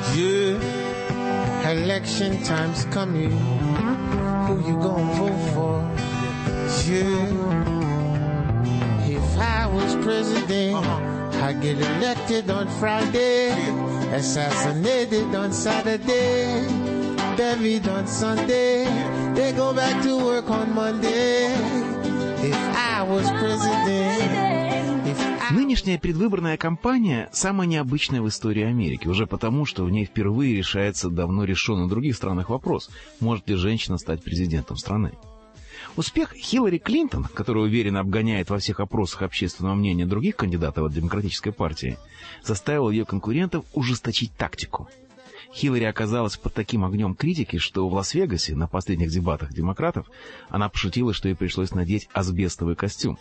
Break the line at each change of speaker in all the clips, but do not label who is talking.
Yeah, election time's coming. Who you gonna vote for? Yeah, if I was president, I'd get elected on Friday, assassinated on Saturday, buried on Sunday, they go back to work on Monday. If I was president,
Нынешняя предвыборная кампания самая необычная в истории Америки, уже потому, что в ней впервые решается давно решенный в других странах вопрос, может ли женщина стать президентом страны. Успех Хиллари Клинтон, которая уверенно обгоняет во всех опросах общественного мнения других кандидатов от Демократической партии, заставил ее конкурентов ужесточить тактику. Хиллари оказалась под таким огнем критики, что в Лас-Вегасе на последних дебатах демократов она пошутила, что ей пришлось надеть асбестовый костюм.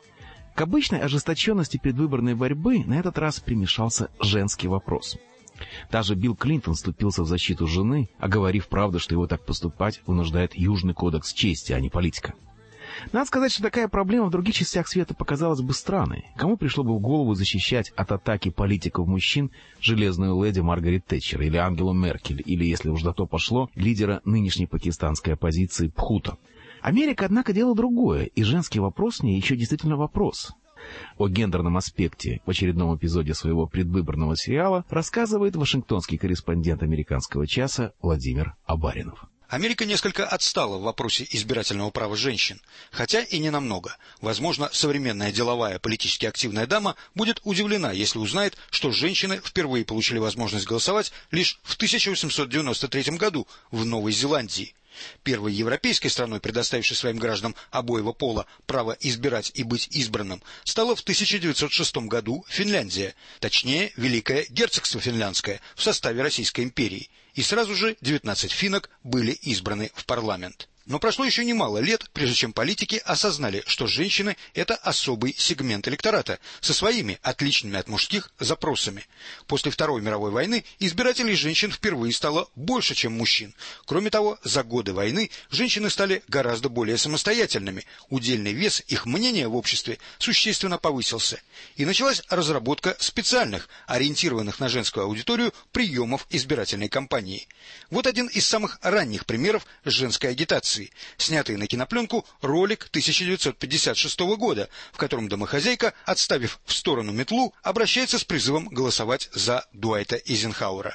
К обычной ожесточенности предвыборной борьбы на этот раз примешался женский вопрос. Даже Билл Клинтон вступился в защиту жены, оговорив правду, что его так поступать вынуждает Южный кодекс чести, а не политика. Надо сказать, что такая проблема в других частях света показалась бы странной. Кому пришло бы в голову защищать от атаки политиков-мужчин железную леди Маргарет Тэтчер или Ангелу Меркель, или, если уж на то пошло, лидера нынешней пакистанской оппозиции Пхута. Америка, однако, дело другое, и женский вопрос в ней еще действительно вопрос. О гендерном аспекте в очередном эпизоде своего предвыборного сериала рассказывает вашингтонский корреспондент «Американского часа» Владимир Абаринов.
Америка несколько отстала в вопросе избирательного права женщин, хотя и не намного. Возможно, современная деловая политически активная дама будет удивлена, если узнает, что женщины впервые получили возможность голосовать лишь в 1893 году в Новой Зеландии. Первой европейской страной, предоставившей своим гражданам обоего пола право избирать и быть избранным, стала в 1906 году Финляндия, точнее, Великое Герцогство Финляндское в составе Российской империи, и сразу же 19 финнок были избраны в парламент. Но прошло еще немало лет, прежде чем политики осознали, что женщины – это особый сегмент электората, со своими, отличными от мужских, запросами. После Второй мировой войны избирателей женщин впервые стало больше, чем мужчин. Кроме того, за годы войны женщины стали гораздо более самостоятельными, удельный вес их мнения в обществе существенно повысился. И началась разработка специальных, ориентированных на женскую аудиторию, приемов избирательной кампании. Вот один из самых ранних примеров женской агитации. Снятый на кинопленку ролик 1956 года, в котором домохозяйка, отставив в сторону метлу, обращается с призывом голосовать за Дуайта Эйзенхауэра.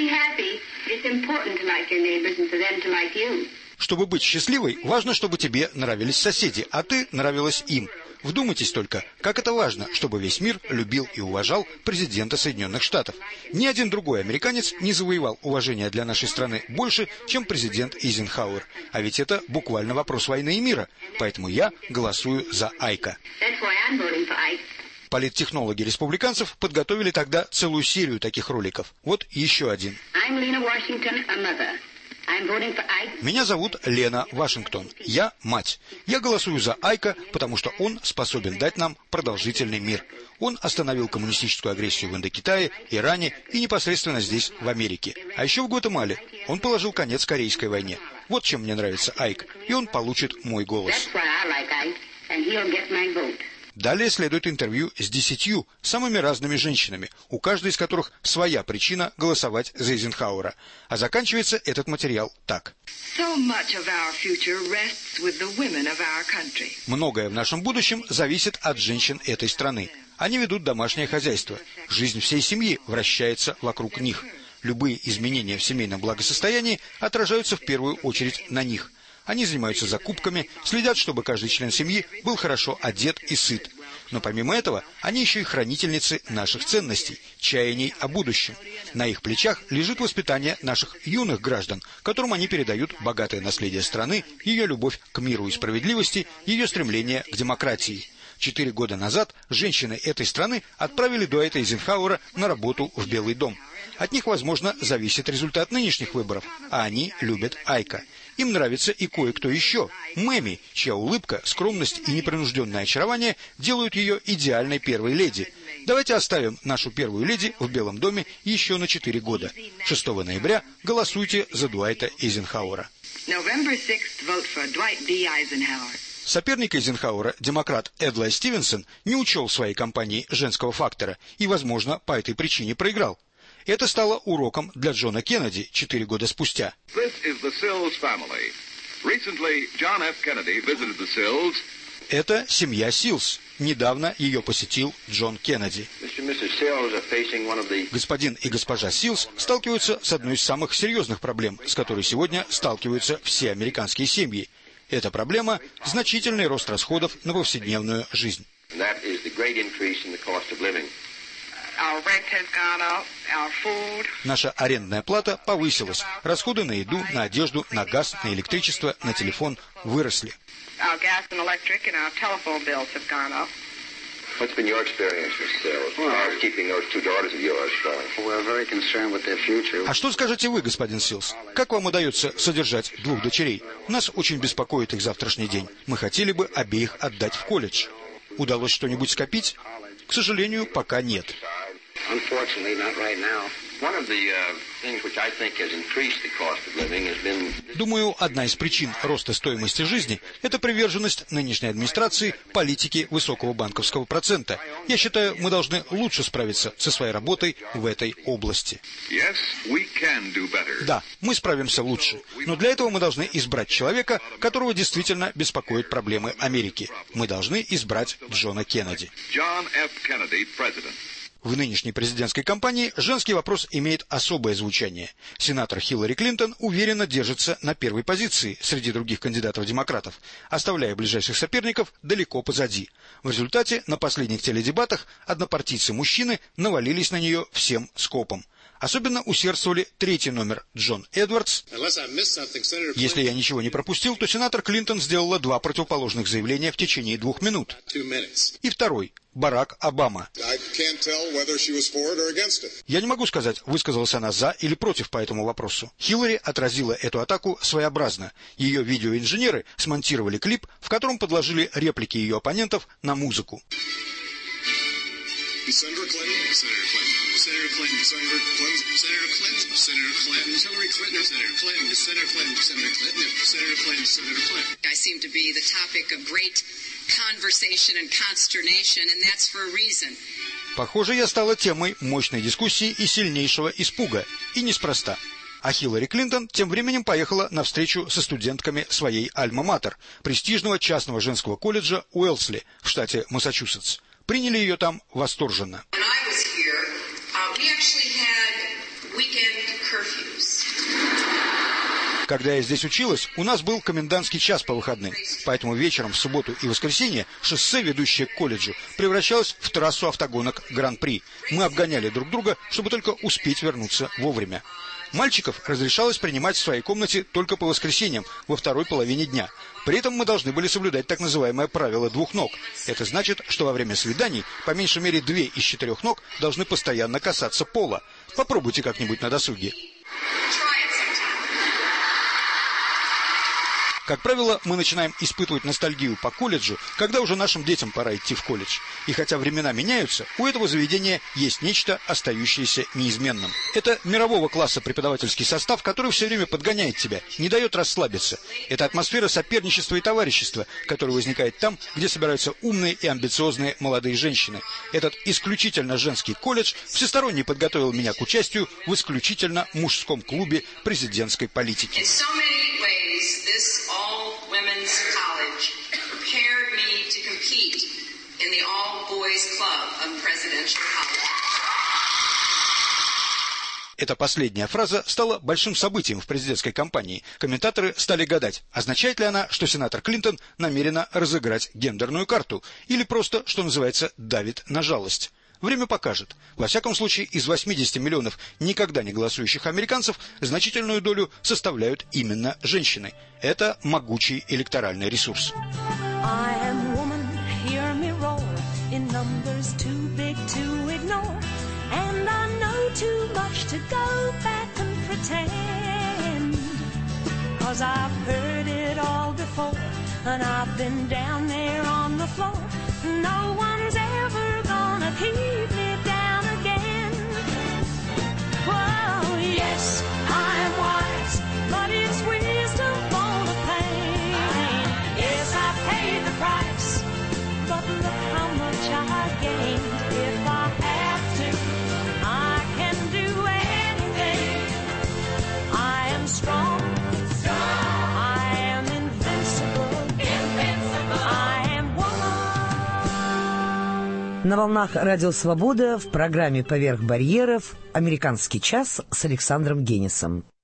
Чтобы быть счастливой, важно, чтобы тебе нравились соседи, а ты нравилась им. Вдумайтесь только, как это важно, чтобы весь мир любил и уважал президента Соединенных Штатов. Ни один другой американец не завоевал уважения для нашей страны больше, чем президент Эйзенхауэр. А ведь это буквально вопрос войны и мира. Поэтому я голосую за Айка. Политтехнологи республиканцев подготовили тогда целую серию таких роликов. Вот еще один. Меня зовут Лена Вашингтон. Я мать. Я голосую за Айка, потому что он способен дать нам продолжительный мир. Он остановил коммунистическую агрессию в Индокитае, Иране и непосредственно здесь, в Америке. А еще в Гватемале. Он положил конец Корейской войне. Вот чем мне нравится Айк. И он получит мой голос. Далее следует интервью с 10 самыми разными женщинами, у каждой из которых своя причина голосовать за Эйзенхауэра. А заканчивается этот материал так. Многое в нашем будущем зависит от женщин этой страны. Они ведут домашнее хозяйство. Жизнь всей семьи вращается вокруг них. Любые изменения в семейном благосостоянии отражаются в первую очередь на них. Они занимаются закупками, следят, чтобы каждый член семьи был хорошо одет и сыт. Но помимо этого, они еще и хранительницы наших ценностей, чаяний о будущем. На их плечах лежит воспитание наших юных граждан, которым они передают богатое наследие страны, ее любовь к миру и справедливости, ее стремление к демократии. 4 года назад женщины этой страны отправили Дуайта Эйзенхауэра на работу в Белый дом. От них, возможно, зависит результат нынешних выборов, а они любят Айка. Им нравится и кое-кто еще. Мэми, чья улыбка, скромность и непринужденное очарование делают ее идеальной первой леди. Давайте оставим нашу первую леди в Белом доме еще на 4 года. 6 ноября голосуйте за Дуайта Эйзенхауэра. Соперник Эйзенхауэра, демократ Эдлай Стивенсон, не учел в своей кампании женского фактора и, возможно, по этой причине проиграл. Это стало уроком для Джона Кеннеди 4 года спустя. Это семья Силс. Недавно ее посетил Джон Кеннеди. Господин и госпожа Силс сталкиваются с одной из самых серьезных проблем, с которой сегодня сталкиваются все американские семьи. Эта проблема – значительный рост расходов на повседневную жизнь. Наша арендная плата повысилась. Расходы на еду, на одежду, на газ, на электричество, на телефон выросли. А что скажете вы, господин Силс? Как вам удается содержать 2 дочерей? Нас очень беспокоит их завтрашний день. Мы хотели бы обеих отдать в колледж. Удалось что-нибудь скопить? К сожалению, пока нет. Думаю, одна из причин роста стоимости жизни – это приверженность нынешней администрации политике высокого банковского процента. Я считаю, мы должны лучше справиться со своей работой в этой области. Да, мы справимся лучше, но для этого мы должны избрать человека, которого действительно беспокоят проблемы Америки. Мы должны избрать Джона Кеннеди. В нынешней президентской кампании женский вопрос имеет особое звучание. Сенатор Хиллари Клинтон уверенно держится на первой позиции среди других кандидатов-демократов, оставляя ближайших соперников далеко позади. В результате на последних теледебатах однопартийцы-мужчины навалились на нее всем скопом. Особенно усердствовали 3-й номер Джон Эдвардс. Если я ничего не пропустил, то сенатор Клинтон сделала 2 противоположных заявления в течение 2 минут. И 2-й Барак Обама. Я не могу сказать, высказалась она за или против по этому вопросу. Хиллари отразила эту атаку своеобразно. Ее видеоинженеры смонтировали клип, в котором подложили реплики ее оппонентов на музыку. Похоже, я стала темой мощной дискуссии и сильнейшего испуга. И неспроста. А Хиллари Клинтон тем временем поехала на встречу со студентками своей альма-матер, престижного частного женского колледжа Уэлсли в штате Массачусетс. Приняли ее там восторженно. Когда я здесь училась, у нас был комендантский час по выходным, поэтому вечером в субботу и воскресенье шоссе, ведущее к колледжу, превращалось в трассу автогонок Гран-при. Мы обгоняли друг друга, чтобы только успеть вернуться вовремя. Мальчиков разрешалось принимать в своей комнате только по воскресеньям, во второй половине дня. При этом мы должны были соблюдать так называемое правило 2 ног. Это значит, что во время свиданий по меньшей мере 2 из 4 ног должны постоянно касаться пола. Попробуйте как-нибудь на досуге. Как правило, мы начинаем испытывать ностальгию по колледжу, когда уже нашим детям пора идти в колледж. И хотя времена меняются, у этого заведения есть нечто, остающееся неизменным. Это мирового класса преподавательский состав, который все время подгоняет тебя, не дает расслабиться. Это атмосфера соперничества и товарищества, которая возникает там, где собираются умные и амбициозные молодые женщины. Этот исключительно женский колледж всесторонне подготовил меня к участию в исключительно мужском клубе президентской политики. Эта последняя фраза стала большим событием в президентской кампании. Комментаторы стали гадать, означает ли она, что сенатор Клинтон намерена разыграть гендерную карту, или просто, что называется, давит на жалость. Время покажет. Во всяком случае, из 80 миллионов никогда не голосующих американцев значительную долю составляют именно женщины. Это могучий электоральный ресурс.
Keep me down again. Well, yes, I am wise, but it's wisdom for the pain. Yes, I paid the price, but look how much I gained. If I have to, I can do it.
На волнах Радио Свобода в программе «Поверх барьеров» «Американский час» с Александром Генисом.